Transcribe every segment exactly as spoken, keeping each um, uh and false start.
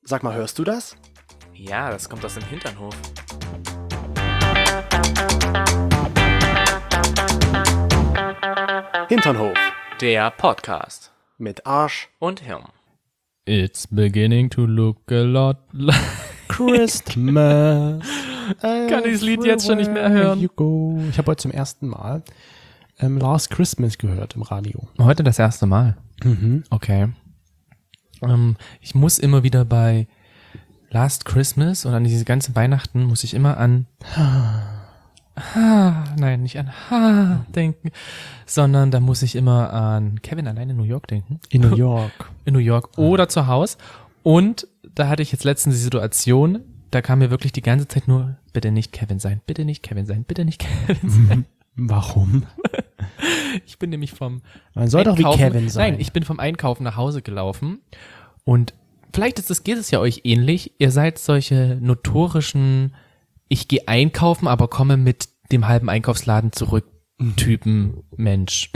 Sag mal, hörst du das? Ja, das kommt aus dem Hinternhof. Hinternhof Der Podcast mit Arsch und Hirn. It's beginning to look a lot like Christmas. Kann dieses Lied jetzt schon nicht mehr hören. You go. Ich habe heute zum ersten Mal ähm, Last Christmas gehört im Radio. Heute das erste Mal. Mhm. Okay. Ähm, ich muss immer wieder bei Last Christmas und an diese ganzen Weihnachten muss ich immer an Ha, nein, nicht an Ha denken, sondern da muss ich immer an Kevin allein in New York denken. In New York. In New York oder zu Hause. Und da hatte ich jetzt letztens die Situation, da kam mir wirklich die ganze Zeit nur, bitte nicht Kevin sein, bitte nicht Kevin sein, bitte nicht Kevin sein. Warum? Ich bin nämlich vom Man soll doch wie Einkaufen- Kevin sein. Nein, ich bin vom Einkaufen nach Hause gelaufen und vielleicht ist es, geht es ja euch ähnlich. Ihr seid solche notorischen, ich gehe einkaufen, aber komme mit dem halben Einkaufsladen zurück Typen Mensch.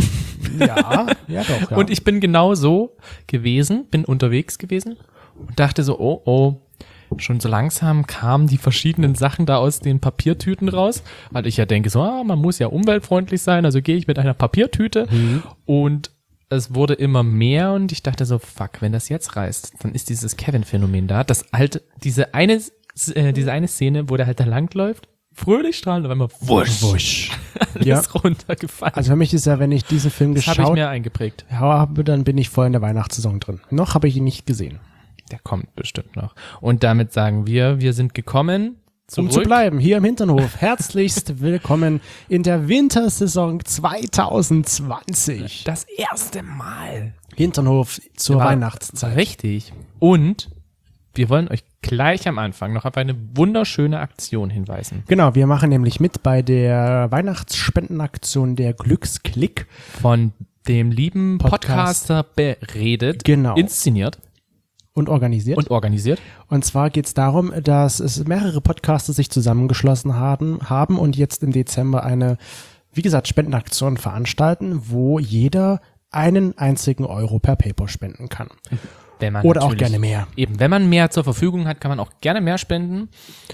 Ja, ja doch. Ja. Und ich bin genau so gewesen, bin unterwegs gewesen und dachte so, oh, oh, schon so langsam kamen die verschiedenen Sachen da aus den Papiertüten raus, weil ich ja denke so, ah, man muss ja umweltfreundlich sein, also gehe ich mit einer Papiertüte Mhm. und es wurde immer mehr und ich dachte so, fuck, wenn das jetzt reißt, dann ist dieses Kevin-Phänomen da, das halt, diese eine, äh, diese eine Szene, wo der halt da langläuft, fröhlich strahlend, auf einmal wusch, Wusch. alles Ja. runtergefallen. Also für mich ist ja, wenn ich diesen Film das habe ich geschaut mir eingeprägt. habe, dann bin ich voll in der Weihnachtssaison drin. Noch habe ich ihn nicht gesehen. Der kommt bestimmt noch. Und damit sagen wir, wir sind gekommen, zurück. Um zu bleiben, hier im Hinternhof. Herzlichst willkommen in der Wintersaison zwanzig zwanzig. Das erste Mal. Hinternhof zur War- Weihnachtszeit. Richtig. Und wir wollen euch gleich am Anfang noch auf eine wunderschöne Aktion hinweisen. Genau, wir machen nämlich mit bei der Weihnachtsspendenaktion der Glücksklick. Von dem lieben Podcast. Podcaster beredet, Genau. inszeniert Und organisiert. und organisiert. Und zwar geht es darum, dass es mehrere Podcaster sich zusammengeschlossen haben, haben und jetzt im Dezember eine, wie gesagt, Spendenaktion veranstalten, wo jeder einen einzigen Euro per PayPal spenden kann. Wenn man Oder auch natürlich- gerne mehr. Eben, wenn man mehr zur Verfügung hat, kann man auch gerne mehr spenden.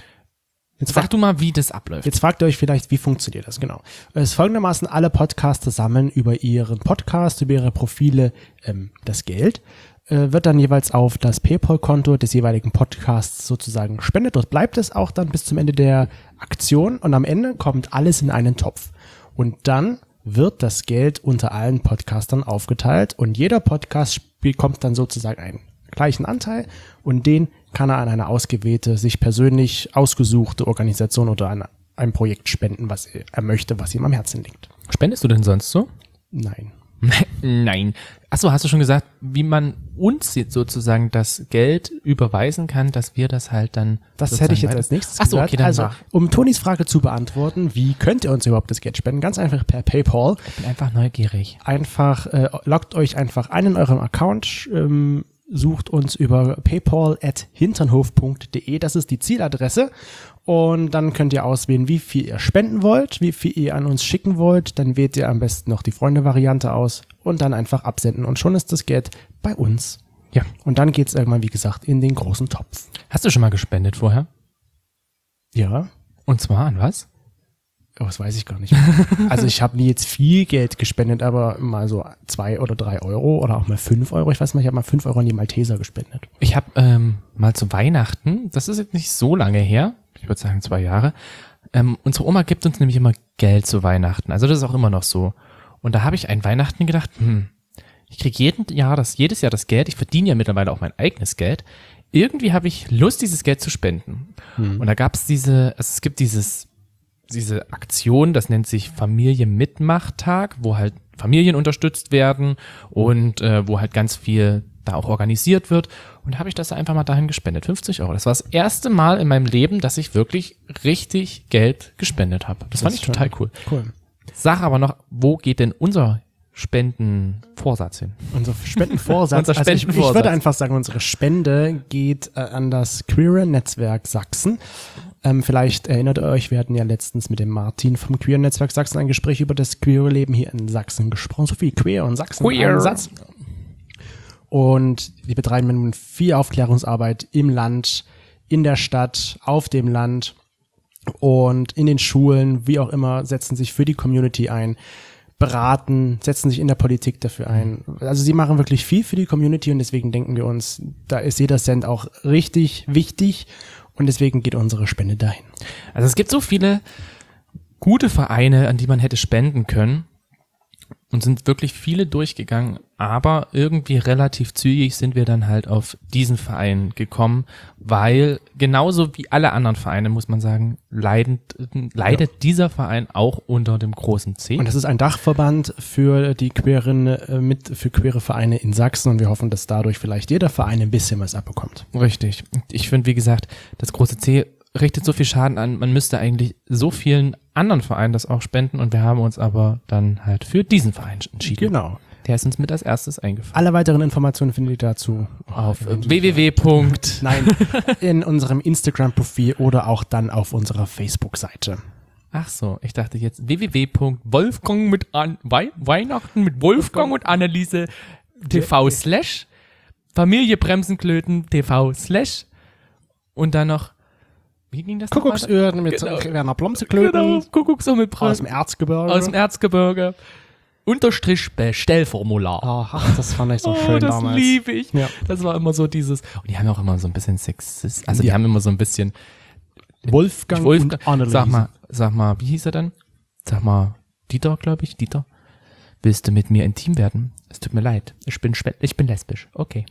Jetzt Sag du mal, wie das abläuft. Jetzt fragt ihr euch vielleicht, wie funktioniert das genau? Es ist folgendermaßen, alle Podcaster sammeln über ihren Podcast, über ihre Profile ähm, das Geld, äh, wird dann jeweils auf das PayPal-Konto des jeweiligen Podcasts sozusagen gespendet. Dort bleibt es auch dann bis zum Ende der Aktion und am Ende kommt alles in einen Topf. Und dann wird das Geld unter allen Podcastern aufgeteilt und jeder Podcast bekommt dann sozusagen einen gleichen Anteil und den kann er an eine ausgewählte, sich persönlich ausgesuchte Organisation oder an ein Projekt spenden, was er möchte, was ihm am Herzen liegt. Spendest du denn sonst so? Nein. Nein. Achso, hast du schon gesagt, wie man uns jetzt sozusagen das Geld überweisen kann, dass wir das halt dann. Das hätte ich jetzt als nächstes Achso, gesagt. okay, dann also, mach. um Tonis Frage zu beantworten, wie könnt ihr uns überhaupt das Geld spenden? Ganz einfach per PayPal. Ich bin einfach neugierig. Einfach, äh, loggt euch einfach ein in eurem Account, ähm, sucht uns über paypal at hinternhof punkt de, das ist die Zieladresse und dann könnt ihr auswählen, wie viel ihr spenden wollt, wie viel ihr an uns schicken wollt, dann wählt ihr am besten noch die Freunde-Variante aus und dann einfach absenden und schon ist das Geld bei uns. Ja. Und dann geht's irgendwann, wie gesagt, in den großen Topf. Hast du schon mal gespendet vorher? Ja, Und zwar an was? oh, das weiß ich gar nicht mehr. Also ich habe nie jetzt viel Geld gespendet, aber mal so zwei oder drei Euro oder auch mal fünf Euro. Ich weiß mal, ich habe mal fünf Euro an die Malteser gespendet. Ich habe ähm, mal zu Weihnachten, das ist jetzt nicht so lange her, ich würde sagen zwei Jahre, ähm, unsere Oma gibt uns nämlich immer Geld zu Weihnachten. Also das ist auch immer noch so. Und da habe ich an Weihnachten gedacht, hm, ich kriege jeden Jahr das, jedes Jahr das Geld, ich verdiene ja mittlerweile auch mein eigenes Geld. Irgendwie habe ich Lust, dieses Geld zu spenden. Hm. Und da gab es diese, also es gibt dieses, diese Aktion, das nennt sich Familienmitmachtag, wo halt Familien unterstützt werden und äh, wo halt ganz viel da auch organisiert wird. Und da habe ich das einfach mal dahin gespendet, fünfzig Euro. Das war das erste Mal in meinem Leben, dass ich wirklich richtig Geld gespendet habe. Das, fand ich ist schön. total cool. Cool. Sag aber noch, wo geht denn unser Spendenvorsatz hin? Unser Spendenvorsatz. Unser Also ich, ich Spendenvorsatz. würde einfach sagen, unsere Spende geht äh, an das Queer Netzwerk Sachsen. Ähm, vielleicht erinnert ihr euch, wir hatten ja letztens mit dem Martin vom Queer Netzwerk Sachsen ein Gespräch über das queere Leben hier in Sachsen gesprochen. So viel Queer und Sachsen. Queer. Ein Satz. Und die betreiben nun viel Aufklärungsarbeit im Land, in der Stadt, auf dem Land und in den Schulen, wie auch immer, setzen sich für die Community ein, beraten, setzen sich in der Politik dafür ein. Also sie machen wirklich viel für die Community und deswegen denken wir uns, da ist jeder Cent auch richtig wichtig und deswegen geht unsere Spende dahin. Also es gibt so viele gute Vereine, an die man hätte spenden können. Und sind wirklich viele durchgegangen, aber irgendwie relativ zügig sind wir dann halt auf diesen Verein gekommen, weil genauso wie alle anderen Vereine, muss man sagen, leidend, leidet ja. dieser Verein auch unter dem großen C. Und das ist ein Dachverband für die queeren, äh, mit, für queere Vereine in Sachsen und wir hoffen, dass dadurch vielleicht jeder Verein ein bisschen was abbekommt. Richtig. Ich finde, wie gesagt, das große C richtet so viel Schaden an, man müsste eigentlich so vielen anderen Vereinen das auch spenden und wir haben uns aber dann halt für diesen Verein entschieden. Genau. Der ist uns mit als erstes eingefallen. Alle weiteren Informationen findet ihr dazu auf w w w. Nein, in unserem Instagram-Profil oder auch dann auf unserer Facebook-Seite. Ach so, ich dachte jetzt w w w Punkt wolfgang mit an Wei Weihnachten mit Wolfgang und Anneliese TV slash Familie Bremsenklöten TV slash und dann noch wie ging das? Kuckucksuhren mit genau. Werner Blomseklöten. Genau, Kuckucksuhren mit aus dem Erzgebirge. Aus dem Erzgebirge. Unterstrich Bestellformular. Ach, das fand ich so schön oh, das damals. Das liebe ich. Ja. Das war immer so dieses, und die haben auch immer so ein bisschen Sexist, also die ja. haben immer so ein bisschen Wolfgang, Wolfgang und Anneliese. Sag mal, sag mal, wie hieß er denn? Sag mal, Dieter, glaube ich, Dieter. Willst du mit mir intim werden? Es tut mir leid, ich bin schwä- ich bin lesbisch. Okay.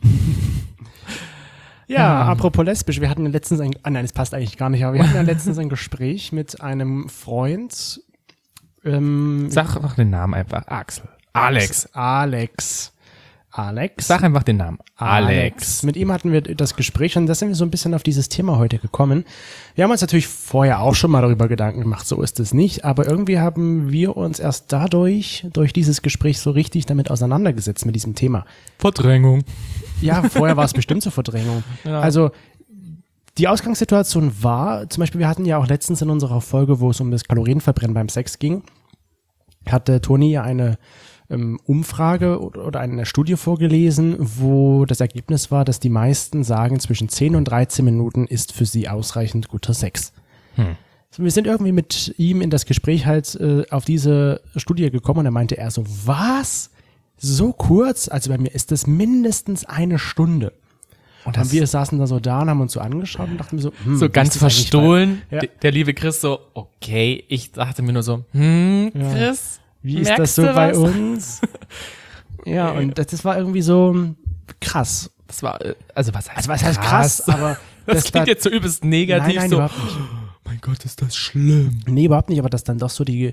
Ja, ja, apropos lesbisch, wir hatten ja letztens ein, ah nein, das passt eigentlich gar nicht, aber wir hatten ja letztens ein Gespräch mit einem Freund. Ähm, Sag einfach den Namen einfach, Axel. Alex. Alex. Alex. Sag einfach den Namen. Alex. Alex. Mit ihm hatten wir das Gespräch und da sind wir so ein bisschen auf dieses Thema heute gekommen. Wir haben uns natürlich vorher auch schon mal darüber Gedanken gemacht, so ist es nicht, aber irgendwie haben wir uns erst dadurch, durch dieses Gespräch so richtig damit auseinandergesetzt mit diesem Thema. Verdrängung. Ja, vorher war es bestimmt zur Verdrängung. Ja. Also die Ausgangssituation war, zum Beispiel wir hatten ja auch letztens in unserer Folge, wo es um das Kalorienverbrennen beim Sex ging, hatte Toni ja eine ähm, Umfrage oder eine Studie vorgelesen, wo das Ergebnis war, dass die meisten sagen, zwischen zehn und dreizehn Minuten ist für sie ausreichend guter Sex. Hm. So, wir sind irgendwie mit ihm in das Gespräch halt äh, auf diese Studie gekommen und er meinte er so, was? So kurz? Also bei mir ist das mindestens eine Stunde. Und dann wir saßen da so da und haben uns so angeschaut und dachten mir so, hm, so ganz verstohlen. Ja. Der, der liebe Chris so, okay. Ich dachte mir nur so, hm, Chris, ja. Wie ist das so bei uns? Ja, okay. und das, das war irgendwie so krass. Das war, also was heißt, also was heißt krass? krass aber das, das klingt da, jetzt so übelst negativ. Nein, nein, so, überhaupt nicht. Oh mein Gott, ist das schlimm. Nee, überhaupt nicht, aber dass dann doch so die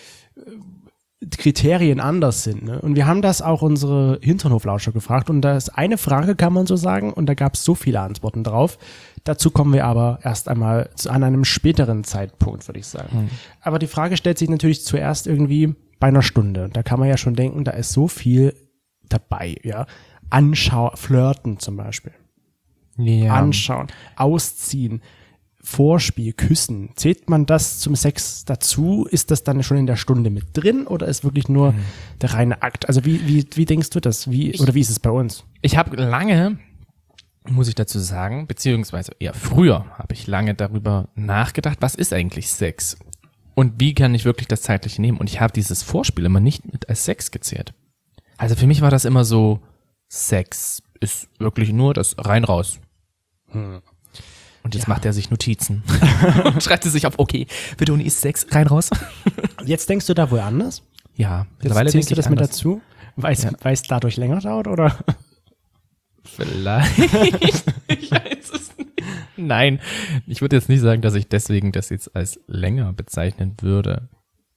Kriterien anders sind. Ne? Und wir haben das auch unsere Hinternhoflauscher gefragt und da ist eine Frage, kann man so sagen, und da gab es so viele Antworten drauf. Dazu kommen wir aber erst einmal zu, an einem späteren Zeitpunkt, würde ich sagen. Hm. Aber die Frage stellt sich natürlich zuerst irgendwie bei einer Stunde. Da kann man ja schon denken, da ist so viel dabei. Ja, Anschau, flirten zum Beispiel. Ja. Anschauen, ausziehen. Vorspiel, Küssen, zählt man das zum Sex dazu? Ist das dann schon in der Stunde mit drin oder ist wirklich nur hm. der reine Akt? Also wie, wie, wie denkst du das? Wie, ich, oder wie ist es bei uns? Ich habe lange, muss ich dazu sagen, beziehungsweise eher früher habe ich lange darüber nachgedacht, was ist eigentlich Sex? Und wie kann ich wirklich das Zeitliche nehmen? Und ich habe dieses Vorspiel immer nicht mit als Sex gezählt. Also für mich war das immer so, Sex ist wirklich nur das rein raus. Hm. Und jetzt ja. macht er sich Notizen und schreibt sich auf, okay, für Toni ist Sex, rein raus. Jetzt denkst du da wohl anders? Ja, mittlerweile zählst du das anders. Mit dazu? Weil ja. es dadurch länger dauert, oder? Vielleicht. Ich weiß es nicht. Nein, ich würde jetzt nicht sagen, dass ich deswegen das jetzt als länger bezeichnen würde.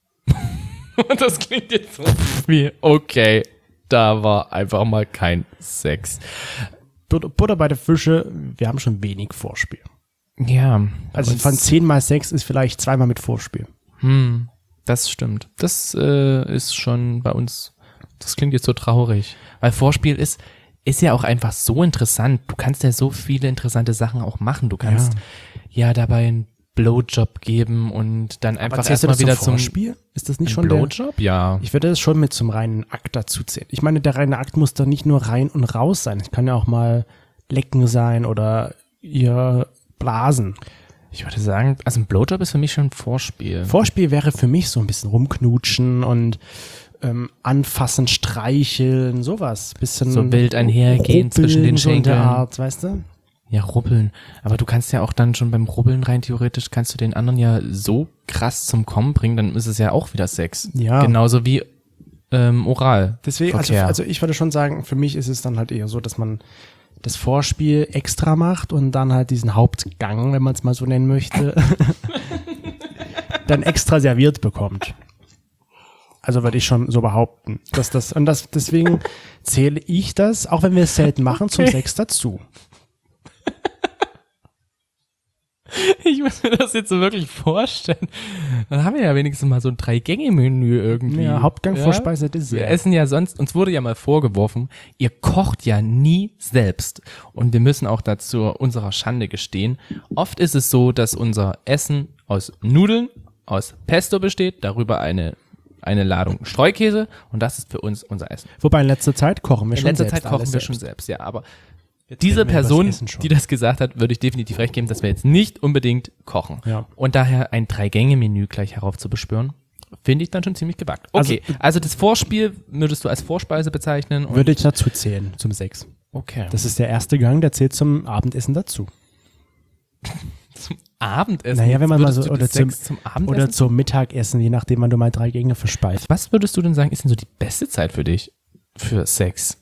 Und das klingt jetzt so wie, okay, da war einfach mal kein Sex. Butter bei der Fische, wir haben schon wenig Vorspiel. Ja. Also von zehnmal Sex ist vielleicht zweimal mit Vorspiel. Hm, das stimmt. Das äh, ist schon bei uns, das klingt jetzt so traurig. Weil Vorspiel ist, ist ja auch einfach so interessant. Du kannst ja so viele interessante Sachen auch machen. Du kannst ja, ja dabei ein Blowjob geben und dann einfach zählst du erstmal das wieder zum zum Vorspiel? Ist das nicht Ein schon der? Blowjob? Ja. Ich würde das schon mit zum reinen Akt dazu zählen. Ich meine, der reine Akt muss doch nicht nur rein und raus sein. Es kann ja auch mal lecken sein oder ihr blasen. Ich würde sagen, also ein Blowjob ist für mich schon ein Vorspiel. Vorspiel wäre für mich so ein bisschen rumknutschen und ähm, anfassen, streicheln, sowas. Bisschen So wild einhergehen zwischen den so in der Schenkeln. Art, weißt du? Ja, rubbeln. Aber du kannst ja auch dann schon beim Rubbeln rein theoretisch, kannst du den anderen ja so krass zum Kommen bringen, dann ist es ja auch wieder Sex. Ja. Genauso wie ähm, Oral. Deswegen, also, Verkehr. also ich würde schon sagen, für mich ist es dann halt eher so, dass man das Vorspiel extra macht und dann halt diesen Hauptgang, wenn man es mal so nennen möchte, dann extra serviert bekommt. Also würde ich schon so behaupten, dass das, und das, deswegen zähle ich das, auch wenn wir es selten machen, zum Sex dazu. Ich muss mir das jetzt so wirklich vorstellen. Dann haben wir ja wenigstens mal so ein Drei-Gänge-Menü irgendwie. Ja, Hauptgang, ja? Vorspeise, Wir Dessert. essen ja sonst, uns wurde ja mal vorgeworfen, ihr kocht ja nie selbst. Und wir müssen auch dazu unserer Schande gestehen. Oft ist es so, dass unser Essen aus Nudeln, aus Pesto besteht, darüber eine, eine Ladung Streukäse und das ist für uns unser Essen. Wobei in letzter Zeit kochen wir In schon letzter selbst Zeit kochen alles wir selbst. schon selbst, ja, aber Jetzt diese reden wir über das Person, Essen schon. die das gesagt hat, würde ich definitiv recht geben, dass wir jetzt nicht unbedingt kochen. Ja. Und daher ein Drei-Gänge-Menü gleich heraufzubeschwören, finde ich dann schon ziemlich gewagt. Okay, also, also das Vorspiel würdest du als Vorspeise bezeichnen? Und Würde ich dazu zählen, zum Sex. okay. Das ist der erste Gang, der zählt zum Abendessen dazu. Abendessen? Naja, wenn man mal Würdest so, du oder das zum, Sex zum Abendessen? oder zum Mittagessen, je nachdem, wann du mal drei Gänge verspeist. Was würdest du denn sagen, ist denn so die beste Zeit für dich für Sex?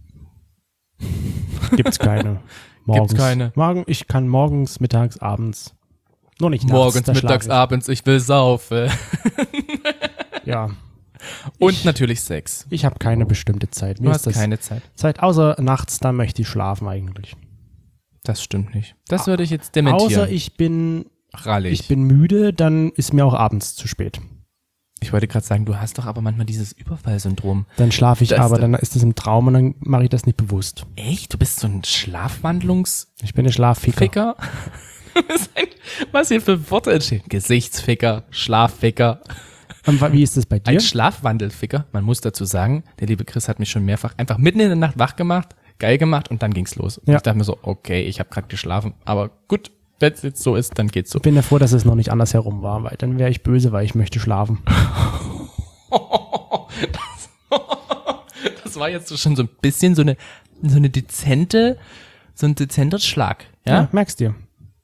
Gibt's keine. Morgens. Gibt's keine. Morgen, ich kann morgens, mittags, abends. Nur nicht nachts. Morgens, da mittags, schlaf abends, ich will saufen. ich. Ja, Und Ich- natürlich Sex. ich habe keine bestimmte Zeit. Mir Du ist hast das keine Zeit. Zeit, außer nachts, da möchte ich schlafen eigentlich. Das stimmt nicht. Das würde ich jetzt dementieren. Außer ich bin, Rallig. ich bin müde, dann ist mir auch abends zu spät. Ich wollte gerade sagen, du hast doch aber manchmal dieses Überfallsyndrom. Dann schlafe ich Das- aber, dann ist das im Traum und dann mache ich das nicht bewusst. Echt? Du bist so ein Schlafwandlungsficker? Ich bin ein Schlafficker. Du bist ein- Was hier für Worte entstehen? Gesichtsficker, Schlafficker, Und wa- wie ist das bei dir? ein Schlafwandelficker. Man muss dazu sagen, der liebe Chris hat mich schon mehrfach einfach mitten in der Nacht wach gemacht, geil gemacht und dann ging's los. Und Ja. ich dachte mir so, okay, ich habe gerade geschlafen, aber gut, wenn es jetzt so ist, dann geht's so. Ich bin ja froh, dass es noch nicht andersherum war, weil dann wäre ich böse, weil ich möchte schlafen. Das war jetzt so schon so ein bisschen so eine, so eine dezente, so ein dezenter Schlag. Ja, Ja, merkst dir.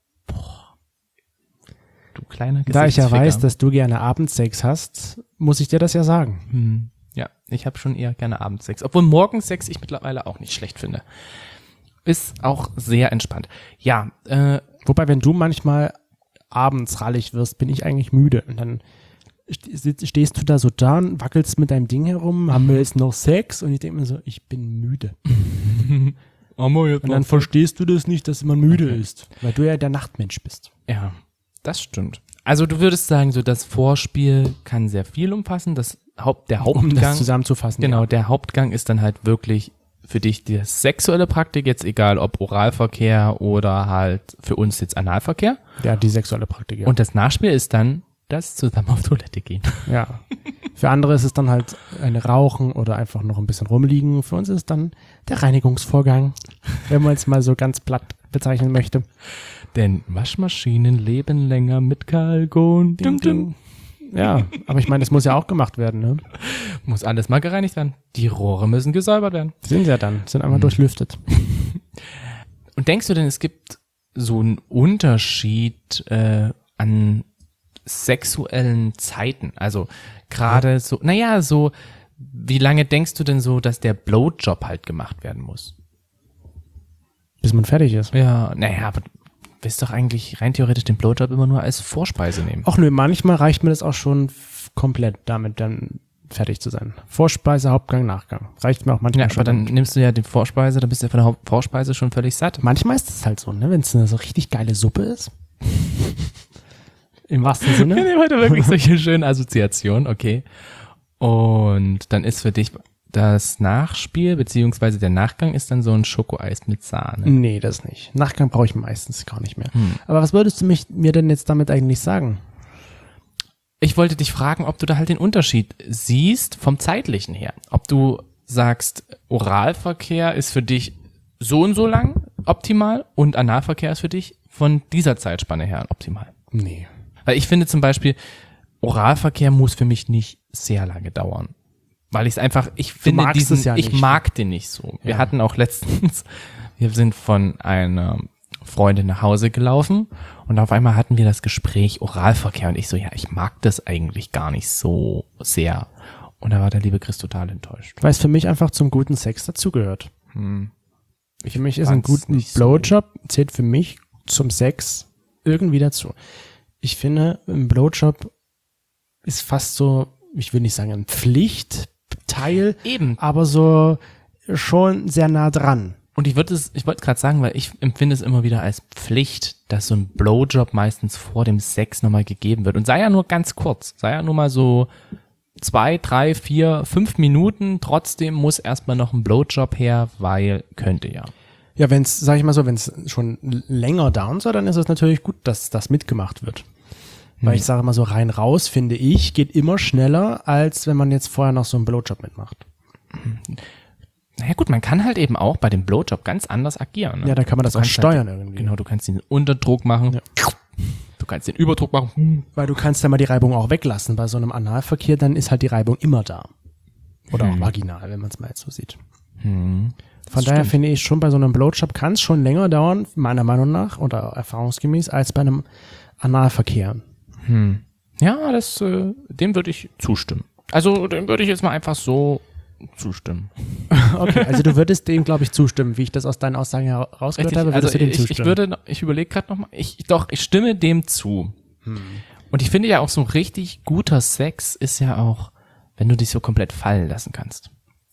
du kleiner Da ich ja Gesichtsficker. weiß, dass du gerne Abendsex hast, muss ich dir das ja sagen. Hm. Ja, ich habe schon eher gerne Abendsex. Obwohl Morgensex ich mittlerweile auch nicht schlecht finde. Ist auch sehr entspannt. Ja, äh, Wobei, wenn du manchmal abends rallig wirst, bin ich eigentlich müde. Und dann ste- stehst du da so da und wackelst mit deinem Ding herum, haben wir jetzt noch Sex? Und ich denke mir so, ich bin müde. Und dann verstehst du das nicht, dass man müde ist, weil du ja der Nachtmensch bist. ja, das stimmt. Also du würdest sagen, so das Vorspiel kann sehr viel umfassen. Das Haupt, der Um das Hauptgang, zusammenzufassen. genau, Ja. der Hauptgang ist dann halt wirklich für dich die sexuelle Praktik, jetzt egal ob Oralverkehr oder halt für uns jetzt Analverkehr. Ja, die sexuelle Praktik. Ja. Und das Nachspiel ist dann das zusammen auf Toilette gehen. Ja. Für andere ist es dann halt ein Rauchen oder einfach noch ein bisschen rumliegen. Für uns ist es dann der Reinigungsvorgang, wenn man es mal so ganz platt bezeichnen möchte. Denn Waschmaschinen leben länger mit Kalgon. Dum, dum. Ja, aber ich meine, das muss ja auch gemacht werden, ne? Muss alles mal gereinigt werden. Die Rohre müssen gesäubert werden. Sind ja dann, sind einmal durchlüftet. Und denkst du denn, es gibt so einen Unterschied äh, an sexuellen Zeiten? Also gerade so, naja, so, wie lange denkst du denn so, dass der Blowjob halt gemacht werden muss? Bis man fertig ist. Ja, naja, aber du willst doch eigentlich rein theoretisch den Blowjob immer nur als Vorspeise nehmen. Ach nö, manchmal reicht mir das auch schon f- komplett damit dann fertig zu sein. Vorspeise, Hauptgang, Nachgang. Reicht mir auch manchmal Ja, schon. aber dann nimmst du ja die Vorspeise, dann bist du ja von der Haupt- Vorspeise schon völlig satt. Manchmal ist es halt so, ne? Wenn es eine so richtig geile Suppe ist. Im wahrsten Wir Sinne. nehmen heute wirklich solche schönen Assoziationen, okay. Und dann ist für dich das Nachspiel, beziehungsweise der Nachgang ist dann so ein Schokoeis mit Sahne. Nee, das nicht. Nachgang brauche ich meistens gar nicht mehr. Hm. Aber was würdest du mich, mir denn jetzt damit eigentlich sagen? Ich wollte dich fragen, ob du da halt den Unterschied siehst vom zeitlichen her. Ob du sagst, Oralverkehr ist für dich so und so lang optimal und Analverkehr ist für dich von dieser Zeitspanne her optimal. Nee. Weil ich finde zum Beispiel, Oralverkehr muss für mich nicht sehr lange dauern. Weil ich es einfach, ich finde magst diesen, es ja ich nicht. mag den nicht so. Wir Ja. hatten auch letztens, wir sind von einer Freundin nach Hause gelaufen und auf einmal hatten wir das Gespräch Oralverkehr und ich so, ja, ich mag das eigentlich gar nicht so sehr. Und da war der liebe Chris total enttäuscht. Weil es für mich einfach zum guten Sex dazugehört. Hm. Für mich ist ein fand's guter nicht so. Blowjob, zählt für mich zum Sex irgendwie dazu. Ich finde, ein Blowjob ist fast so, ich will nicht sagen ein Pflichtteil, Eben. aber so schon sehr nah dran. Und ich würde es, ich wollte gerade sagen, weil ich empfinde es immer wieder als Pflicht, dass so ein Blowjob meistens vor dem Sex nochmal gegeben wird. Und sei ja nur ganz kurz, sei ja nur mal so zwei, drei, vier, fünf Minuten. Trotzdem muss erstmal noch ein Blowjob her, weil könnte ja. Ja, wenn es, sag ich mal so, wenn es schon länger down soll, dann ist es natürlich gut, dass das mitgemacht wird. Weil Hm. ich sage mal so rein raus, finde ich, geht immer schneller, als wenn man jetzt vorher noch so einen Blowjob mitmacht. Naja gut, man kann halt eben auch bei dem Blowjob ganz anders agieren. Ne? Ja, da kann man das Du auch kannst steuern halt, irgendwie. Genau, du kannst den Unterdruck machen. Ja. Du kannst den Überdruck machen. Weil du kannst ja mal die Reibung auch weglassen. Bei so einem Analverkehr, dann ist halt die Reibung immer da. Oder Hm. auch vaginal, wenn man es mal jetzt so sieht. Hm. Von Das daher stimmt. finde ich schon, bei so einem Blowjob kann es schon länger dauern, meiner Meinung nach, oder erfahrungsgemäß, als bei einem Analverkehr. Hm. Ja, das, äh, dem würde ich zustimmen. Also, dem würde ich jetzt mal einfach so zustimmen. Okay, also du würdest dem, glaube ich, zustimmen, wie ich das aus deinen Aussagen herausgehört Richtig, habe, also würdest du dem ich, zustimmen. ich würde, noch- ich überlege gerade nochmal, ich, doch, ich stimme dem zu. Und ich finde ja auch so richtig guter Sex ist ja auch, wenn du dich so komplett fallen lassen kannst.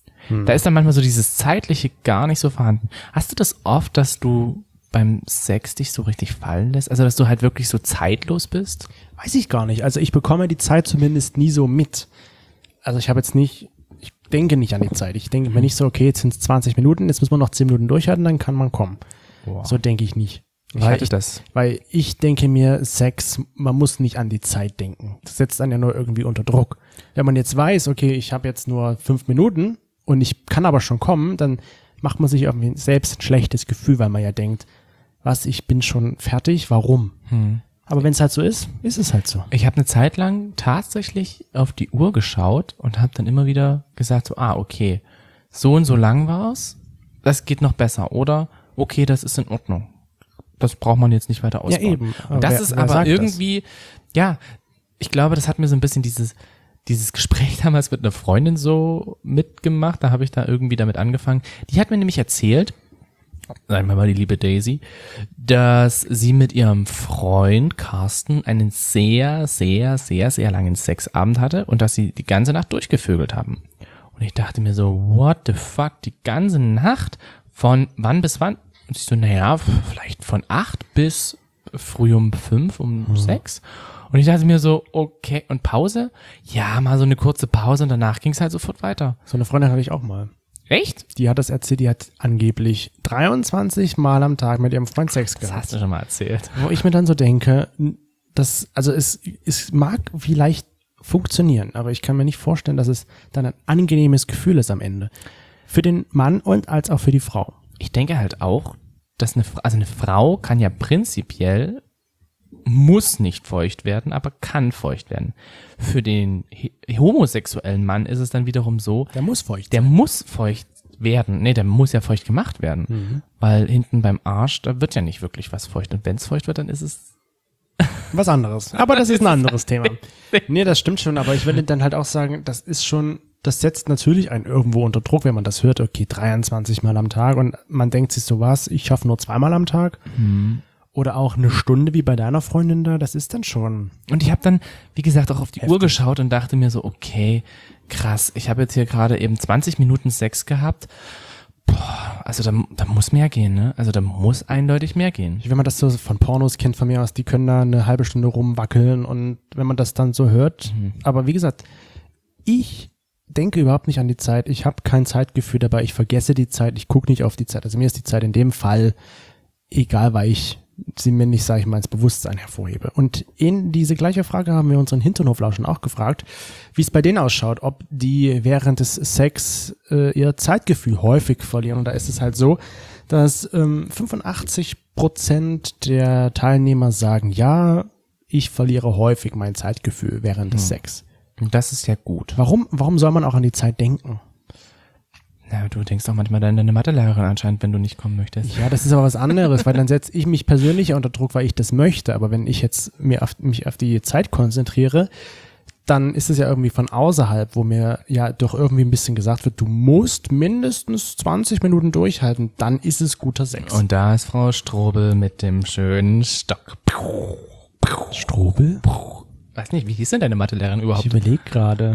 Da ist dann manchmal so dieses Zeitliche gar nicht so vorhanden. Hast du das oft, dass du beim Sex dich so richtig fallen lässt? Also, dass du halt wirklich so zeitlos bist? Weiß ich gar nicht. Also ich bekomme die Zeit zumindest nie so mit. Also ich habe jetzt nicht, ich denke nicht an die Zeit. Ich denke mir nicht so, okay, jetzt sind es zwanzig Minuten, jetzt müssen wir noch zehn Minuten durchhalten, dann kann man kommen. Boah. So denke ich nicht. ich Weil hatte ich, das. weil ich denke mir, Sex, man muss nicht an die Zeit denken. Das setzt einen ja nur irgendwie unter Druck. Wenn man jetzt weiß, okay, ich habe jetzt nur fünf Minuten und ich kann aber schon kommen, dann macht man sich irgendwie selbst ein schlechtes Gefühl, weil man ja denkt, was, ich bin schon fertig, warum? Hm. Aber wenn es halt so ist, ist es halt so. Ich habe eine Zeit lang tatsächlich auf die Uhr geschaut und habe dann immer wieder gesagt, so, ah, okay, so und so lang war's, das geht noch besser. Oder, okay, das ist in Ordnung. Das braucht man jetzt nicht weiter ausbauen. Ja, eben. Aber Und das wer- ist wer aber sagt das? irgendwie, ja, ich glaube, das hat mir so ein bisschen dieses, dieses Gespräch damals mit einer Freundin so mitgemacht. Da habe ich da irgendwie damit angefangen. Die hat mir nämlich erzählt, sagen wir mal die liebe Daisy, dass sie mit ihrem Freund Carsten einen sehr, sehr, sehr, sehr langen Sexabend hatte und dass sie die ganze Nacht durchgevögelt haben. Und ich dachte mir so, what the fuck, die ganze Nacht? Von wann bis wann? Und ich so, naja, vielleicht von acht bis früh um fünf, um Mhm. sechs. Und ich dachte mir so, okay, und Pause? Ja, mal so eine kurze Pause und danach ging es halt sofort weiter. So eine Freundin hatte ich auch mal. Echt? Die hat das erzählt, die hat angeblich dreiundzwanzig Mal am Tag mit ihrem Freund Sex Das gehabt. hast du schon mal erzählt. Wo ich mir dann so denke, das, also es, es mag vielleicht funktionieren, aber ich kann mir nicht vorstellen, dass es dann ein angenehmes Gefühl ist am Ende. Für den Mann und als auch für die Frau. Ich denke halt auch, dass eine, Fra- also eine Frau kann ja prinzipiell, muss nicht feucht werden, aber kann feucht werden. Für den he- homosexuellen Mann ist es dann wiederum so, Der muss feucht der muss feucht werden. Nee, der muss ja feucht gemacht werden. Mhm. Weil hinten beim Arsch, da wird ja nicht wirklich was feucht. Und wenn es feucht wird, dann ist es Was anderes. Aber das ist ein anderes Thema. Nee, das stimmt schon, aber ich würde dann halt auch sagen, das ist schon, das setzt natürlich einen irgendwo unter Druck, wenn man das hört, okay, dreiundzwanzig Mal am Tag und man denkt sich so was, ich schaffe nur zweimal am Tag. Oder auch eine Stunde wie bei deiner Freundin da, das ist dann schon. Und ich habe dann, wie gesagt, auch auf die Heftig. Uhr geschaut und dachte mir so, okay, krass, ich habe jetzt hier gerade eben zwanzig Minuten Sex gehabt. Boah, also da, da muss mehr gehen, ne? Also da muss eindeutig mehr gehen. Wenn man das so von Pornos kennt von mir aus, die können da eine halbe Stunde rumwackeln und wenn man das dann so hört, Mhm. aber wie gesagt, ich denke überhaupt nicht an die Zeit. Ich habe kein Zeitgefühl dabei. Ich vergesse die Zeit. Ich gucke nicht auf die Zeit. Also mir ist die Zeit in dem Fall egal, weil ich sie mir nicht, sage ich mal, ins Bewusstsein hervorhebe. Und in diese gleiche Frage haben wir unseren Hinternhoflauschern auch gefragt, wie es bei denen ausschaut, ob die während des Sex äh, ihr Zeitgefühl häufig verlieren. Und da ist es halt so, dass ähm, fünfundachtzig Prozent der Teilnehmer sagen, ja, ich verliere häufig mein Zeitgefühl während des Hm. Sex. Das ist ja gut. Warum, warum soll man auch an die Zeit denken? Na, du denkst auch manchmal an deine Mathelehrerin anscheinend, wenn du nicht kommen möchtest. Ja, das ist aber was anderes, weil dann setze ich mich persönlich unter Druck, weil ich das möchte. Aber wenn ich jetzt mir auf, mich auf die Zeit konzentriere, dann ist es ja irgendwie von außerhalb, wo mir ja doch irgendwie ein bisschen gesagt wird, du musst mindestens zwanzig Minuten durchhalten, dann ist es guter Sex. Und da ist Frau Strobel mit dem schönen Stock. Strobel? Weiß nicht, wie hieß denn deine Mathelehrerin überhaupt? Ich überlege gerade.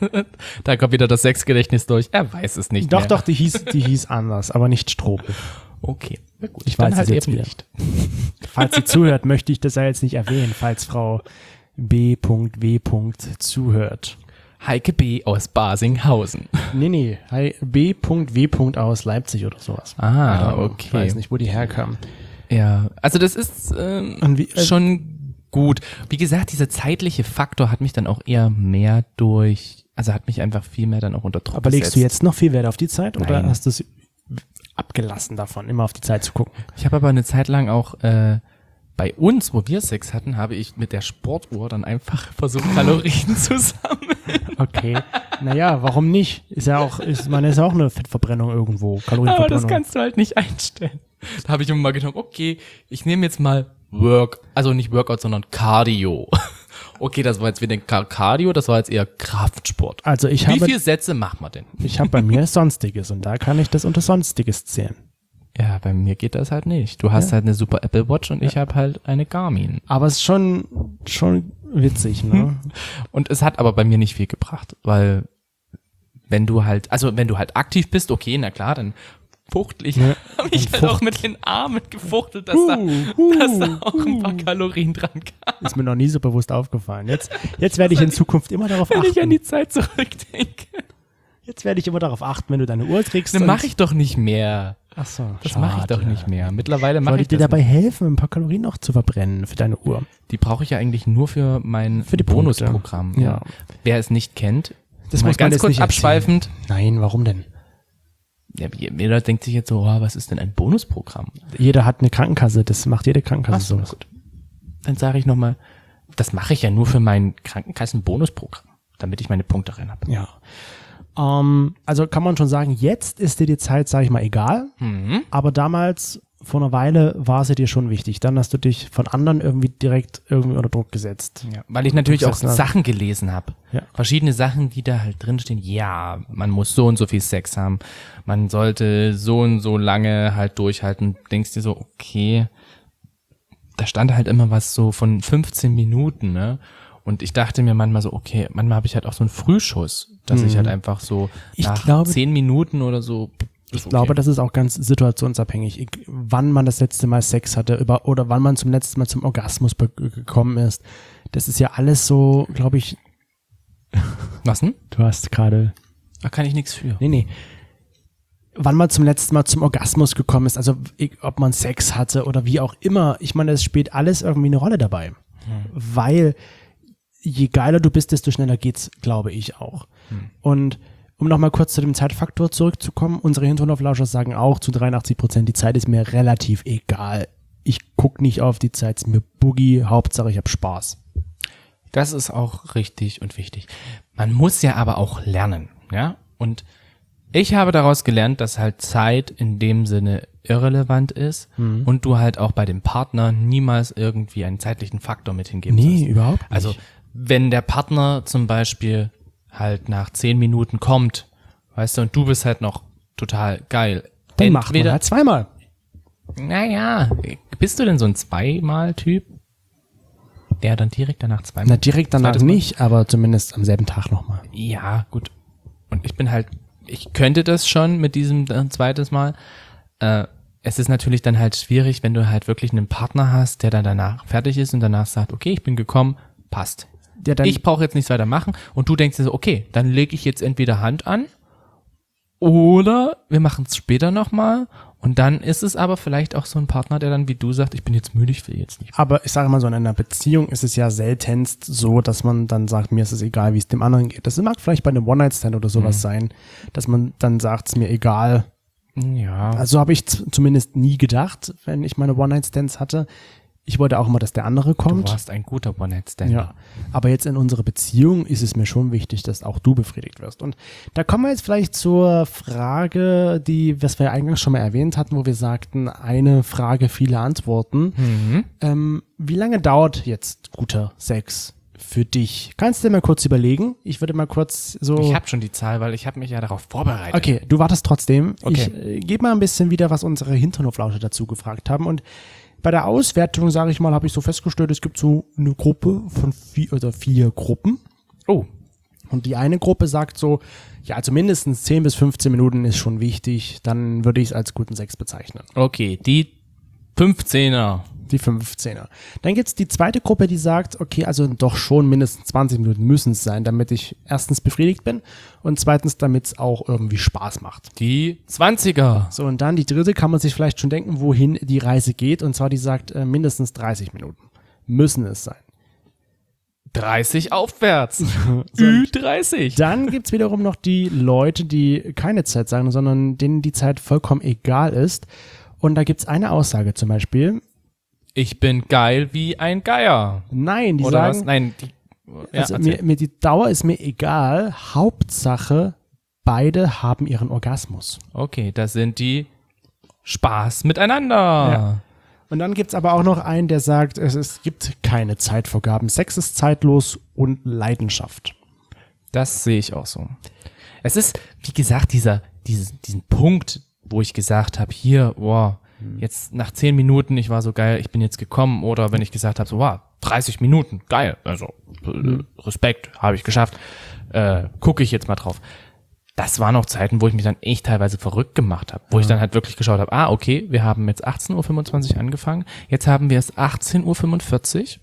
Da kommt wieder das Sexgedächtnis durch. Er weiß es nicht Doch, mehr. doch, die hieß, die hieß anders, aber nicht Strobel. Okay, na gut. Ich Dann weiß halt es jetzt eben wieder. nicht. Falls sie zuhört, möchte ich das ja jetzt nicht erwähnen, falls Frau B W zuhört. Heike B. aus Basinghausen. Nee, nee, hi, B W aus Leipzig oder sowas. Ah, Ähm, okay. Ich weiß nicht, wo die herkam. Ja, also das ist ähm, Und wie- äh, schon gut. Wie gesagt, dieser zeitliche Faktor hat mich dann auch eher mehr durch, also hat mich einfach viel mehr dann auch unter Druck Aber legst du gesetzt. jetzt noch viel Wert auf die Zeit oder Nein. hast du es abgelassen davon, immer auf die Zeit zu gucken? Ich habe aber eine Zeit lang auch äh, bei uns, wo wir Sex hatten, habe ich mit der Sportuhr dann einfach versucht, Kalorien zu sammeln. Okay. Naja, warum nicht? Ist ja auch, ist, man ist ja auch eine Fettverbrennung irgendwo, Aber Kalorienverbrennung. das kannst du halt nicht einstellen. Da habe ich immer mal gedacht, okay, ich nehme jetzt mal Work, also nicht Workout, sondern Cardio. Okay, das war jetzt wieder Cardio, das war jetzt eher Kraftsport. Also ich Wie habe, viele Sätze macht man denn? ich habe bei mir Sonstiges und da kann ich das unter Sonstiges zählen. Ja, bei mir geht das halt nicht. Du hast Ja. halt eine super Apple Watch und ich habe halt eine Garmin. Aber es ist schon, schon witzig, ne? Und es hat aber bei mir nicht viel gebracht, weil wenn du halt, also wenn du halt aktiv bist, okay, na klar, dann fuchtel ich, Ja, habe ich dann halt auch fucht- mit den Armen gefuchtelt, dass, Uh, da, uh, dass da auch ein paar uh. Kalorien dran kamen, Ist mir noch nie so bewusst aufgefallen. Jetzt, jetzt werde ich in Zukunft immer darauf wenn ich an achten. die Zeit zurückdenke. Jetzt werde ich immer darauf achten, wenn du deine Uhr trägst. Das und- mache ich doch nicht mehr. Ach so, Das mache ich doch nicht mehr. Mittlerweile mache Soll ich ich dir das dabei nicht. helfen, ein paar Kalorien noch zu verbrennen für deine Uhr? Die brauche ich ja eigentlich nur für mein Für die Punkte. Bonusprogramm. Ja. Wer es nicht kennt, Das mal muss man ganz jetzt kurz nicht erzählen. abschweifend. Nein, warum denn? Ja, jeder denkt sich jetzt so, oh, was ist denn ein Bonusprogramm? Jeder hat eine Krankenkasse, das macht jede Krankenkasse Ach so, sowas. gut. Dann sage ich nochmal, das mache ich ja nur für mein Krankenkassen-Bonusprogramm, damit ich meine Punkte rein habe. Ja. Ähm, also kann man schon sagen, jetzt ist dir die Zeit, sag ich mal, egal. Mhm. Aber damals, vor einer Weile, war sie dir schon wichtig. Dann hast du dich von anderen irgendwie direkt irgendwie unter Druck gesetzt. Ja, weil ich natürlich auch Gesessen hast. Sachen gelesen habe. Ja. Verschiedene Sachen, die da halt drinstehen. Ja, man muss so und so viel Sex haben. Man sollte so und so lange halt durchhalten. Denkst dir so, okay, da stand halt immer was so von fünfzehn Minuten, ne? Und ich dachte mir manchmal so, okay, manchmal habe ich halt auch so einen Frühschuss, dass ich halt einfach so Ich nach glaube- zehn Minuten oder so. Ich glaube, das ist auch ganz situationsabhängig, ich- wann man das letzte Mal Sex hatte über, oder wann man zum letzten Mal zum Orgasmus be- gekommen ist. Das ist ja alles so, glaube ich, Was denn? du hast gerade, Da kann ich nichts für. nee, nee, wann man zum letzten Mal zum Orgasmus gekommen ist, also ich- ob man Sex hatte oder wie auch immer. Ich meine, es spielt alles irgendwie eine Rolle dabei, weil je geiler du bist, desto schneller geht's, glaube ich auch. Und um nochmal kurz zu dem Zeitfaktor zurückzukommen, unsere Hinterhoflauscher sagen auch zu dreiundachtzig Prozent, die Zeit ist mir relativ egal. Ich guck nicht auf die Zeit, ist mir Boogie, Hauptsache ich hab Spaß. Das ist auch richtig und wichtig. Man muss ja aber auch lernen, ja? Und ich habe daraus gelernt, dass halt Zeit in dem Sinne irrelevant ist und du halt auch bei dem Partner niemals irgendwie einen zeitlichen Faktor mit hingeben Nee, sollst. überhaupt nicht. Also, wenn der Partner zum Beispiel halt nach zehn Minuten kommt, weißt du, und du bist halt noch total geil. Dann macht man halt zweimal. Naja, bist du denn so ein Zweimal-Typ? Der dann direkt danach zweimal? Na, direkt danach Zweites Mal? nicht, aber zumindest am selben Tag nochmal. Ja, gut. Und ich bin halt, ich könnte das schon mit diesem äh, zweites Mal. Äh, es ist natürlich dann halt schwierig, wenn du halt wirklich einen Partner hast, der dann danach fertig ist und danach sagt, okay, ich bin gekommen, passt. Ja, dann, ich brauche jetzt nichts weiter machen und du denkst dir so, okay, dann lege ich jetzt entweder Hand an oder wir machen es später nochmal und dann ist es aber vielleicht auch so ein Partner, der dann wie du sagt, ich bin jetzt müde, ich will jetzt nicht. aber ich sage mal so, in einer Beziehung ist es ja seltenst so, dass man dann sagt, mir ist es egal, wie es dem anderen geht. Das mag vielleicht bei einem One-Night-Stand oder sowas mhm. sein, dass man dann sagt, es mir egal. Ja. Also habe ich z- zumindest nie gedacht, wenn ich meine One-Night-Stands hatte. Ich wollte auch immer, dass der andere kommt. Du warst ein guter One-Night-Stand. Ja, aber jetzt in unserer Beziehung ist es mir schon wichtig, dass auch du befriedigt wirst. Und da kommen wir jetzt vielleicht zur Frage, die, was wir ja eingangs schon mal erwähnt hatten, wo wir sagten, eine Frage, viele Antworten. Mhm. Ähm, wie lange dauert jetzt guter Sex für dich? Kannst du dir mal kurz überlegen? Ich würde mal kurz so... Ich habe schon die Zahl, weil ich habe mich ja darauf vorbereitet. Okay, du wartest trotzdem. Okay. Ich äh, gebe mal ein bisschen wieder, was unsere Hinternhoflauscher dazu gefragt haben. Und bei der Auswertung, sage ich mal, habe ich so festgestellt, es gibt so eine Gruppe von vier oder vier Gruppen. Oh. Und die eine Gruppe sagt so, ja, also mindestens zehn bis fünfzehn Minuten ist schon wichtig. Dann würde ich es als guten Sex bezeichnen. Okay, die fünfzehner. Die fünfzehner. Dann gibt's die zweite Gruppe, die sagt, okay, also doch schon mindestens zwanzig Minuten müssen es sein, damit ich erstens befriedigt bin und zweitens, damit es auch irgendwie Spaß macht. Die zwanziger. So, und dann die dritte kann man sich vielleicht schon denken, wohin die Reise geht. Und zwar, die sagt, äh, mindestens dreißig Minuten müssen es sein. dreißig aufwärts. Ü dreißig. Dann gibt's wiederum noch die Leute, die keine Zeit sagen, sondern denen die Zeit vollkommen egal ist. Und da gibt's eine Aussage zum Beispiel. Ich bin geil wie ein Geier. Nein, die Oder sagen, was? Nein, die, ja, also erzähl. mir, mir die Dauer ist mir egal. Hauptsache, beide haben ihren Orgasmus. Okay, das sind die Spaß miteinander. Ja. Und dann gibt's aber auch noch einen, der sagt, es, es gibt keine Zeitvorgaben. Sex ist zeitlos und Leidenschaft. Das sehe ich auch so. Es ist, wie gesagt, dieser, dieses, diesen Punkt, wo ich gesagt habe, hier, boah, jetzt nach zehn Minuten, ich war so geil, ich bin jetzt gekommen. Oder wenn ich gesagt habe, so, wow, dreißig Minuten, geil, also äh, Respekt, habe ich geschafft, äh, gucke ich jetzt mal drauf. Das waren auch Zeiten, wo ich mich dann echt teilweise verrückt gemacht habe, wo Ja. ich dann halt wirklich geschaut habe, ah, okay, wir haben jetzt achtzehn Uhr fünfundzwanzig angefangen, jetzt haben wir es achtzehn Uhr fünfundvierzig.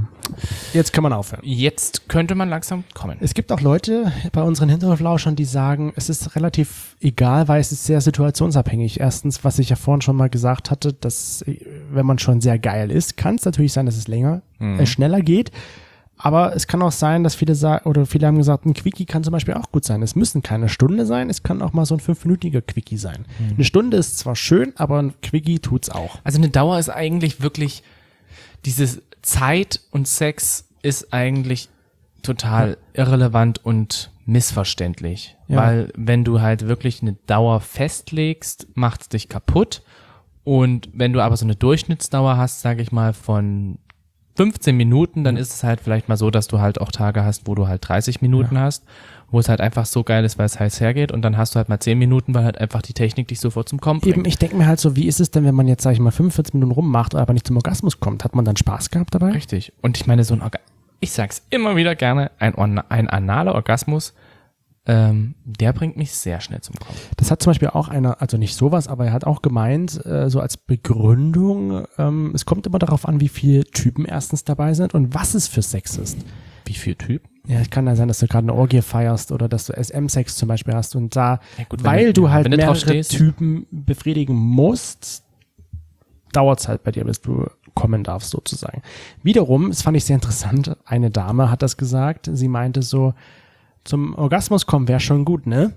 Jetzt kann man aufhören. Jetzt könnte man langsam kommen. Es gibt auch Leute bei unseren Hinterhoflauschern, die sagen, es ist relativ egal, weil es ist sehr situationsabhängig. Erstens, was ich ja vorhin schon mal gesagt hatte, dass äh, wenn man schon sehr geil ist, kann es natürlich sein, dass es länger, Mhm. äh, schneller geht. Aber es kann auch sein, dass viele sagen, oder viele haben gesagt, ein Quickie kann zum Beispiel auch gut sein. Es müssen keine Stunde sein, es kann auch mal so ein fünfminütiger Quickie sein. Mhm. Eine Stunde ist zwar schön, aber ein Quickie tut's auch. Also eine Dauer ist eigentlich wirklich, diese Zeit und Sex ist eigentlich total irrelevant und missverständlich. Ja. Weil wenn du halt wirklich eine Dauer festlegst, macht es dich kaputt. Und wenn du aber so eine Durchschnittsdauer hast, sage ich mal, von fünfzehn Minuten, dann ist es halt vielleicht mal so, dass du halt auch Tage hast, wo du halt dreißig Minuten Ja. hast, wo es halt einfach so geil ist, weil es heiß hergeht und dann hast du halt mal zehn Minuten, weil halt einfach die Technik dich sofort zum Kommen bringt. Eben, ich denke mir halt so, wie ist es denn, wenn man jetzt, sag ich mal, fünfundvierzig Minuten rummacht, aber nicht zum Orgasmus kommt? Hat man dann Spaß gehabt dabei? Richtig. Und ich meine, so ein Orga ich sag's immer wieder gerne, ein, Orna- ein analer Orgasmus, ähm, der bringt mich sehr schnell zum Kommen. Das hat zum Beispiel auch einer, also nicht sowas, aber er hat auch gemeint, äh, so als Begründung, ähm, es kommt immer darauf an, wie viele Typen erstens dabei sind und was es für Sex ist. Wie viel Typ? Ja, es kann ja sein, dass du gerade eine Orgie feierst oder dass du S M-Sex zum Beispiel hast und da, Ja, gut, wenn weil du- du halt wenn du drauf mehrere stehst. Typen befriedigen musst, dauert es halt bei dir, bis du kommen darfst sozusagen. Wiederum, das fand ich sehr interessant, eine Dame hat das gesagt, sie meinte so, zum Orgasmus kommen wäre schon gut, ne?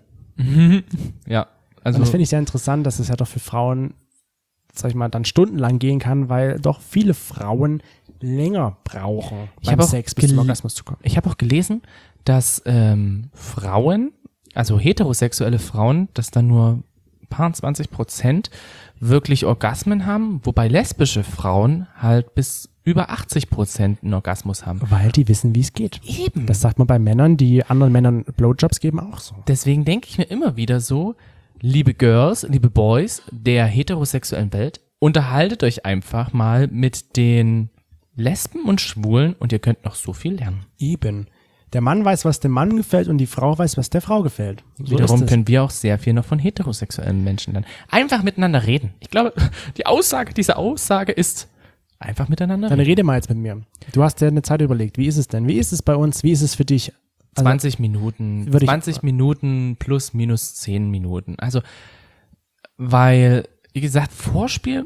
Ja. Also Also, das finde ich sehr interessant, dass es ja doch für Frauen, sag ich mal, dann stundenlang gehen kann, weil doch viele Frauen länger brauchen Ich beim hab auch Sex, bis zum gel- Orgasmus zu kommen. ich habe auch gelesen, dass ähm, Frauen, also heterosexuelle Frauen, dass dann nur ein paar zwanzig Prozent wirklich Orgasmen haben, wobei lesbische Frauen halt bis über achtzig Prozent einen Orgasmus haben. Weil die wissen, wie es geht. Eben. Das sagt man bei Männern, die anderen Männern Blowjobs geben, auch so. Deswegen denke ich mir immer wieder so, liebe Girls, liebe Boys der heterosexuellen Welt, unterhaltet euch einfach mal mit den Lesben und Schwulen und ihr könnt noch so viel lernen. Eben. Der Mann weiß, was dem Mann gefällt und die Frau weiß, was der Frau gefällt. So Wiederum ist es. können wir auch sehr viel noch von heterosexuellen Menschen lernen. Einfach miteinander reden. Ich glaube, die Aussage dieser Aussage ist einfach miteinander Dann reden. rede mal jetzt mit mir. Du hast ja eine Zeit überlegt. Wie ist es denn? Wie ist es bei uns? Wie ist es für dich? Also, zwanzig Minuten, würde ich- zwanzig Minuten plus minus zehn Minuten. Also, weil, wie gesagt, Vorspiel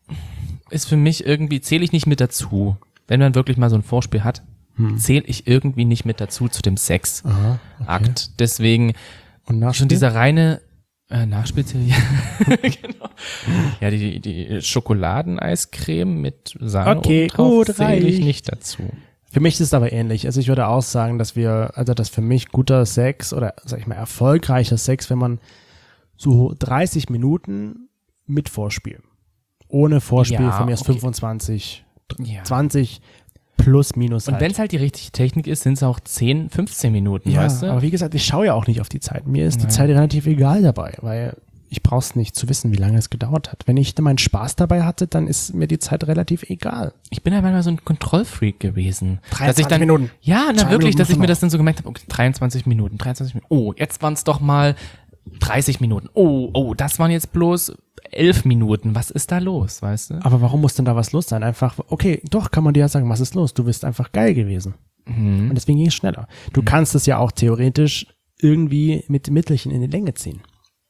ist für mich irgendwie, zähle ich nicht mit dazu. Wenn man wirklich mal so ein Vorspiel hat, Hm. zähle ich irgendwie nicht mit dazu zu dem Sexakt. Aha, okay. Deswegen Und Nachspiel? schon dieser reine äh, Nachspielserie. Genau. Ja, die, die Schokoladeneiscreme mit Sahne Okay, oben drauf gut, zähle ich reicht. nicht dazu. Für mich ist es aber ähnlich. Also ich würde auch sagen, dass wir, also dass für mich guter Sex oder sag ich mal erfolgreicher Sex, wenn man so dreißig Minuten mit Vorspiel. Ohne Vorspiel Ja, von mir ist okay. fünfundzwanzig, Ja. zwanzig plus minus Und halt. wenn es halt die richtige Technik ist, sind es auch zehn, fünfzehn Minuten, Ja, weißt du? aber wie gesagt, ich schaue ja auch nicht auf die Zeit. Mir ist die Nein. Zeit relativ egal dabei, weil ich brauche es nicht zu wissen, wie lange es gedauert hat. Wenn ich meinen Spaß dabei hatte, dann ist mir die Zeit relativ egal. Ich bin ja manchmal so ein Kontrollfreak gewesen. dass ich dann, Minuten. Ja, na Zwei wirklich, Minuten dass ich machen mir wir das dann so gemerkt habe, okay, dreiundzwanzig Minuten, dreiundzwanzig Minuten. Oh, jetzt waren es doch mal dreißig Minuten. Oh, oh, das waren jetzt bloß elf Minuten. Was ist da los, weißt du? Aber warum muss denn da was los sein? Einfach, okay, doch, kann man dir ja sagen, was ist los? Du bist einfach geil gewesen. Mhm. Und deswegen ging es schneller. Du kannst es ja auch theoretisch irgendwie mit Mittelchen in die Länge ziehen.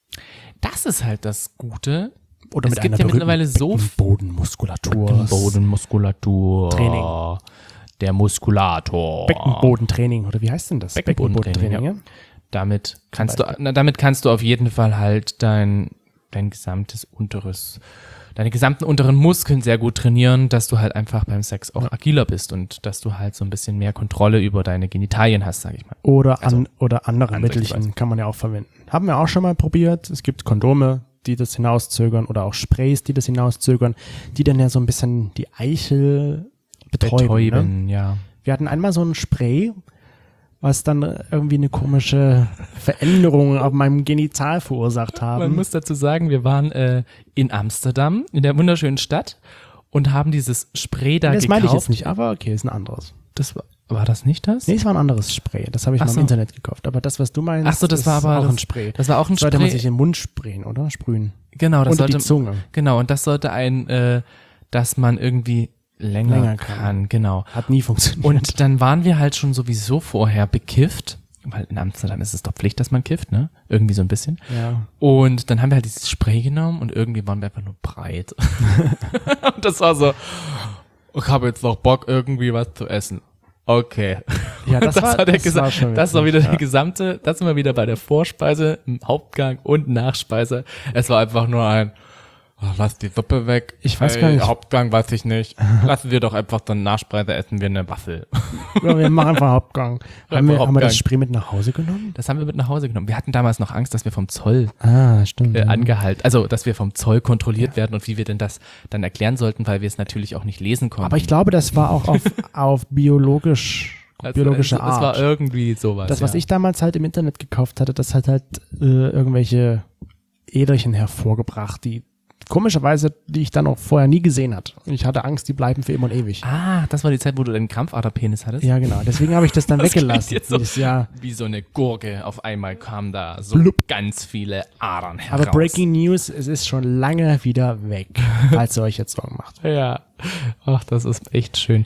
Das ist halt das Gute. Oder Es mit gibt einer ja berühmten mittlerweile so viel Beckenbodenmuskulatur. Bodenmuskulatur. Training. Der Muskulator. Beckenbodentraining. Oder wie heißt denn das? Beckenbodentraining, ja. Damit kannst du, na, damit kannst du auf jeden Fall halt dein, dein gesamtes unteres, deine gesamten unteren Muskeln sehr gut trainieren, dass du halt einfach beim Sex auch agiler bist und dass du halt so ein bisschen mehr Kontrolle über deine Genitalien hast, sag ich mal. Oder, Also, an, oder andere Ansichtsweise. Mittelchen kann man ja auch verwenden. Haben wir auch schon mal probiert. Es gibt Kondome, die das hinauszögern oder auch Sprays, die das hinauszögern, die dann ja so ein bisschen die Eichel betäuben. Betäuben, Ne? ja. Wir hatten einmal so ein Spray, was dann irgendwie eine komische Veränderung auf meinem Genital verursacht haben. Man muss dazu sagen, wir waren äh, in Amsterdam, in der wunderschönen Stadt und haben dieses Spray da das gekauft. meine ich jetzt nicht, aber okay, ist ein anderes. Das war, war das nicht das? Nee, es war ein anderes Spray. Das habe ich Ach mal im so. Internet gekauft. Aber das, was du meinst, Ach so, das ist war aber auch das, ein Spray. Das war auch ein Das sollte man Spray. sich im Mund sprayen, oder? Sprühen. Genau, das Unter sollte die Zunge. Genau, und das sollte ein, äh, dass man irgendwie länger, Länger kann. kann. Genau. Hat nie funktioniert. Und dann waren wir halt schon sowieso vorher bekifft, weil in Amsterdam ist es doch Pflicht, dass man kifft, ne? Irgendwie so ein bisschen. ja. Und dann haben wir halt dieses Spray genommen und irgendwie waren wir einfach nur breit. Und das war so, ich habe jetzt noch Bock, irgendwie was zu essen. Okay. Ja, das, das war, war der das Gesa- war schon Das war witzig, wieder ja. die gesamte, das sind wir wieder bei der Vorspeise, im Hauptgang und Nachspeise. Es war einfach nur ein, oh, lass die Suppe weg. Ich weiß Ey, gar nicht. Hauptgang weiß ich nicht. Lassen wir doch einfach dann Nachspeise, essen wir eine Waffel. Ja, wir machen einfach Hauptgang. haben, wir, haben wir Hauptgang. das Spray mit nach Hause genommen? Das haben wir mit nach Hause genommen. Wir hatten damals noch Angst, dass wir vom Zoll Ah, stimmt. äh, ja. angehalten, also dass wir vom Zoll kontrolliert werden und wie wir denn das dann erklären sollten, weil wir es natürlich auch nicht lesen konnten. Aber ich glaube, das war auch auf, auf biologisch, Also, biologische es, Art. Es war irgendwie sowas. das, was ja. ich damals halt im Internet gekauft hatte, das hat halt äh, irgendwelche Äderchen hervorgebracht, die komischerweise, die ich dann auch vorher nie gesehen hatte. Und ich hatte Angst, die bleiben für immer und ewig. Ah, das war die Zeit, wo du deinen Krampfaderpenis hattest? Ja, genau. Deswegen habe ich das dann Das weggelassen. klingt jetzt so. Das, ja. Wie so eine Gurke. Auf einmal kamen da so Blub. ganz viele Adern heraus. Aber Breaking News, es ist schon lange wieder weg, falls ihr euch jetzt Sorgen macht. Ja. Ach, das ist echt schön.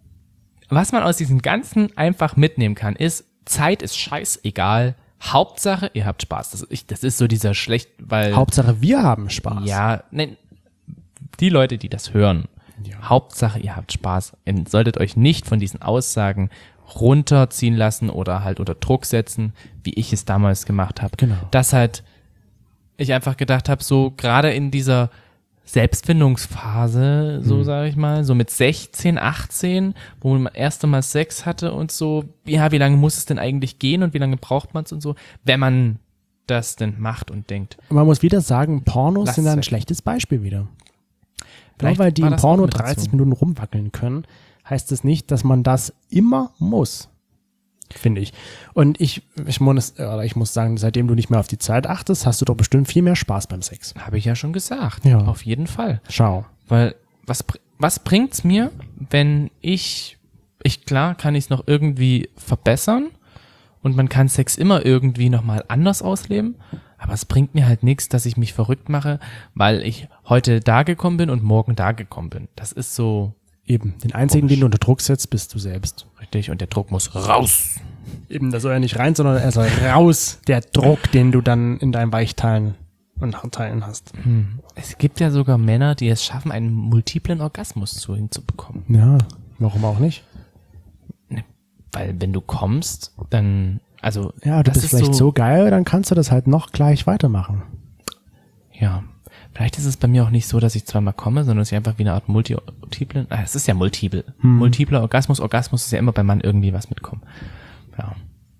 Was man aus diesem Ganzen einfach mitnehmen kann, ist, Zeit ist scheißegal. Hauptsache, ihr habt Spaß. Das, ich, das ist so dieser schlecht, weil... Hauptsache, wir haben Spaß. Ja, nein, die Leute, die das hören, Ja. Hauptsache, ihr habt Spaß. Ihr solltet euch nicht von diesen Aussagen runterziehen lassen oder halt unter Druck setzen, wie ich es damals gemacht habe. Genau. Dass halt ich einfach gedacht habe, so gerade in dieser Selbstfindungsphase, so Mhm. sage ich mal, so mit sechzehn, achtzehn, wo man das erste Mal Sex hatte und so, ja, wie lange muss es denn eigentlich gehen und wie lange braucht man es und so, wenn man das denn macht und denkt. Man muss wieder sagen, Pornos Lass sind es ein weg. schlechtes Beispiel wieder. Nur Vielleicht weil die war im das Porno auch mit dazu. dreißig Minuten rumwackeln können, heißt es nicht, dass man das immer muss. Finde ich. Und ich, ich muss, oder ich muss sagen, seitdem du nicht mehr auf die Zeit achtest, hast du doch bestimmt viel mehr Spaß beim Sex. Habe ich ja schon gesagt. Ja. Auf jeden Fall. Schau. Weil, was, br- was bringt's mir, wenn ich, ich, klar, kann ich es noch irgendwie verbessern und man kann Sex immer irgendwie nochmal anders ausleben, aber es bringt mir halt nichts, dass ich mich verrückt mache, weil ich heute da gekommen bin und morgen da gekommen bin. Das ist so, Eben, den einzigen, Komisch. den du unter Druck setzt, bist du selbst. Richtig, und der Druck muss raus. Eben, da soll er nicht rein, sondern er soll raus, der Druck, den du dann in deinen Weichteilen und Hartteilen hast. Hm. Es gibt ja sogar Männer, die es schaffen, einen multiplen Orgasmus zu hinzubekommen. Ja, warum auch nicht? Weil wenn du kommst, dann, also Ja, du das bist ist vielleicht so geil, dann kannst du das halt noch gleich weitermachen. Ja, vielleicht ist es bei mir auch nicht so, dass ich zweimal komme, sondern dass ich einfach wie eine Art multiplen, ah, es ist ja multiple. Hm. Multipler Orgasmus, Orgasmus ist ja immer beim Mann irgendwie was mitkommen. Ja.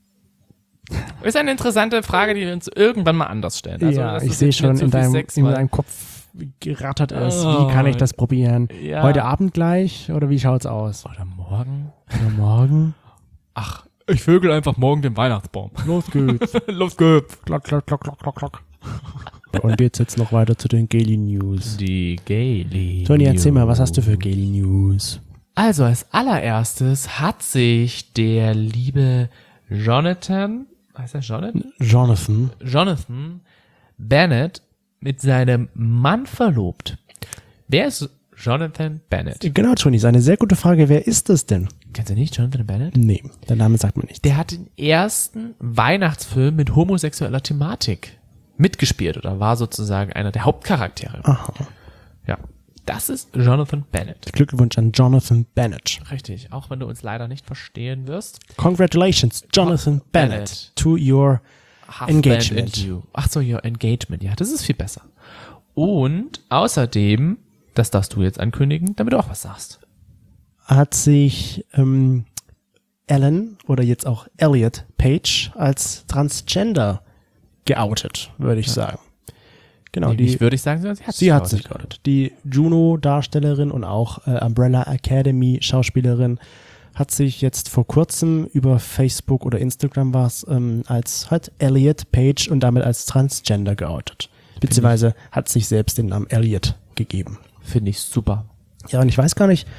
Ist eine interessante Frage, die wir uns irgendwann mal anders stellen. Also, ja, das ich ist sehe jetzt schon nicht so in viel deinem, Sex, in weil- deinem Kopf gerattert ist. Oh, Wie kann ich das probieren? ja. Heute Abend gleich oder wie schaut's aus? Oder morgen? Oder morgen? Ach, ich vögel einfach morgen den Weihnachtsbaum. Los geht's. Los geht's. Klock, klock, klock, klock, klock, klock. Und jetzt jetzt noch weiter zu den Gaily News. Die Gaily. Toni, erzähl mal, was hast du für Gaily News? Also als allererstes hat sich der liebe Jonathan, heißt er Jonathan? Jonathan. Jonathan Bennett mit seinem Mann verlobt. Wer ist Jonathan Bennett? Genau, Toni, ist eine sehr gute Frage. Wer ist das denn? Kennst du nicht Jonathan Bennett? Nee, der Name sagt mir nicht. Der hat den ersten Weihnachtsfilm mit homosexueller Thematik mitgespielt oder war sozusagen einer der Hauptcharaktere. Aha. Ja, das ist Jonathan Bennett. Glückwunsch an Jonathan Bennett. Richtig, auch wenn du uns leider nicht verstehen wirst. Congratulations, Jonathan Bennett, Bennett. to your Half Engagement. Band and You. Ach so, your Engagement. Ja, das ist viel besser. Und außerdem, das darfst du jetzt ankündigen, damit du auch was sagst. hat sich ähm, Ellen oder jetzt auch Elliot Page als Transgender geoutet, würde ich sagen. Genau, Nee, die, nicht würde ich sagen, sondern sie hat sie hat sich geoutet. Die Juno-Darstellerin und auch äh, Umbrella Academy-Schauspielerin hat sich jetzt vor kurzem über Facebook oder Instagram war es ähm, als halt Elliot Page und damit als Transgender geoutet. Beziehungsweise hat sich selbst den Namen Elliot gegeben. Finde ich super. Ja, und ich weiß gar nicht,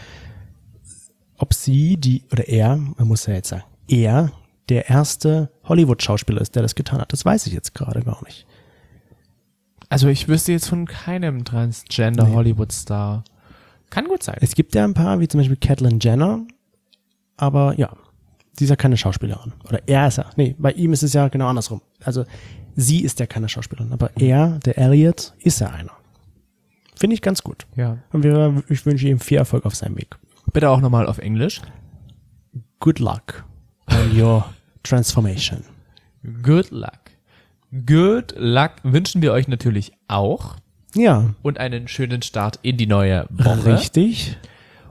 ob sie, die, oder er, man muss ja jetzt sagen, er der erste Hollywood-Schauspieler ist, der das getan hat. Das weiß ich jetzt gerade gar nicht. Also ich wüsste jetzt von keinem Transgender Nee. Hollywood-Star. Kann gut sein. Es gibt ja ein paar, wie zum Beispiel Caitlyn Jenner, aber ja, sie ist ja keine Schauspielerin. Oder er ist ja, nee, bei ihm ist es ja genau andersrum. Also sie ist ja keine Schauspielerin, aber er, der Elliot, ist ja einer. Finde ich ganz gut. Ja. Und wir, ich wünsche ihm viel Erfolg auf seinem Weg. Bitte auch nochmal auf Englisch. Good luck on your transformation. Good luck. Good luck wünschen wir euch natürlich auch. Ja, Und einen schönen Start in die neue Woche. richtig.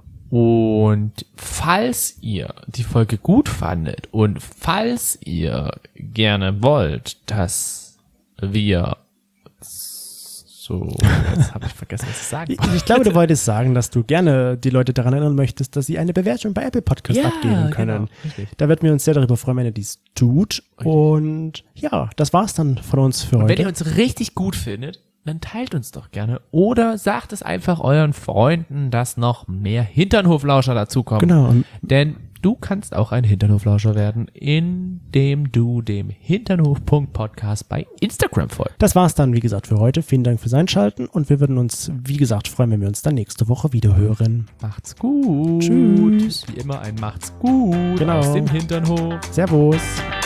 Und falls ihr die Folge gut fandet und falls ihr gerne wollt, dass wir so, jetzt habe ich vergessen, was ich sagen Ich, wollte. ich glaube, du wolltest sagen, dass du gerne die Leute daran erinnern möchtest, dass sie eine Bewertung bei Apple Podcast Ja, abgeben können. genau, richtig. Da würden wir uns sehr darüber freuen, wenn ihr dies tut. Und ja, das war's dann von uns für Wenn heute. ihr uns richtig gut findet, dann teilt uns doch gerne oder sagt es einfach euren Freunden, dass noch mehr Hinternhoflauscher dazukommen. Genau. Und Denn du kannst auch ein Hinternhoflauscher werden, indem du dem Hinternhof.podcast bei Instagram folgst. das war's dann, wie gesagt, für heute. Vielen Dank fürs Einschalten und wir würden uns, wie gesagt, freuen, wenn wir uns dann nächste Woche wieder hören. Macht's gut. Tschüss. Wie immer ein Macht's gut Genau. aus dem Hinternhof. Servus.